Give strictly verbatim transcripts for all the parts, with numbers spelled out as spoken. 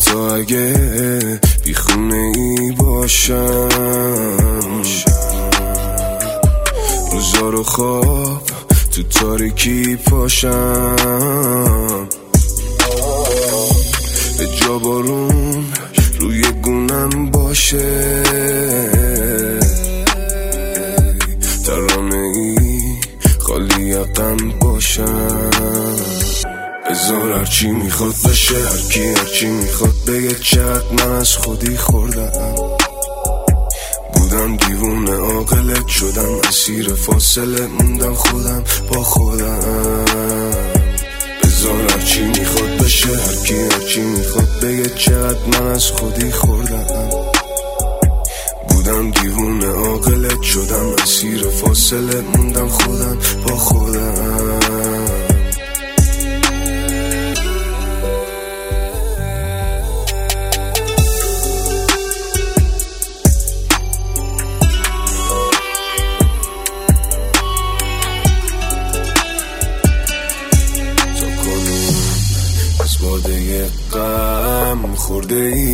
حتی اگه بی خونه ای باشم، روزا رو خواب تو تاریکی پاشم، به جا بارون روی گونم باشه، ترانه ای خالی غم باشم. بذار هرچی میخواد بشه، هرکی هرچی میخواد بگه، چقدر من از خودی خوردم، بودم دیوونه عاقلت شدم، اسیر فاصله موندم خودم با خودم. بذار هرچی میخواد بشه، هرکی هرچی میخواد بگه، چقدر من از خودی خوردم، بودم دیوونه عاقلت شدم، اسیر فاصله موندم خودم با خودم. باده غم خورده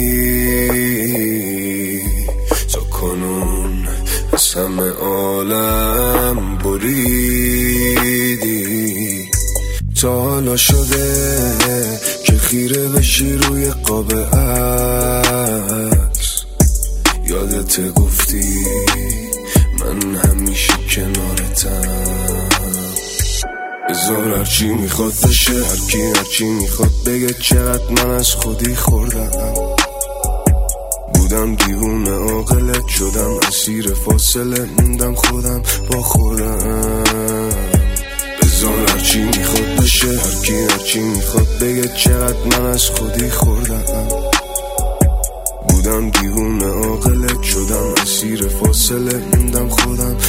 ای، تا کنون از همه عالم بریدی، تا حالا شده که خیره بشی روی قاب عکس، یادت گفتی من همیشه کنارتم. بذار هرچی میخواد بشه، هرکی هرچی میخواد بگه، چقدر من از خودی خوردم، بودم دیوونه عاقلت شدم، اسیر فاصله موندم خودم با خودم. بذار هرچی میخواد بشه، هرکی هرچی میخواد بگه، چقدر من از خودی خوردم، بودم دیوونه عاقلت شدم، اسیر فاصله موندم خودم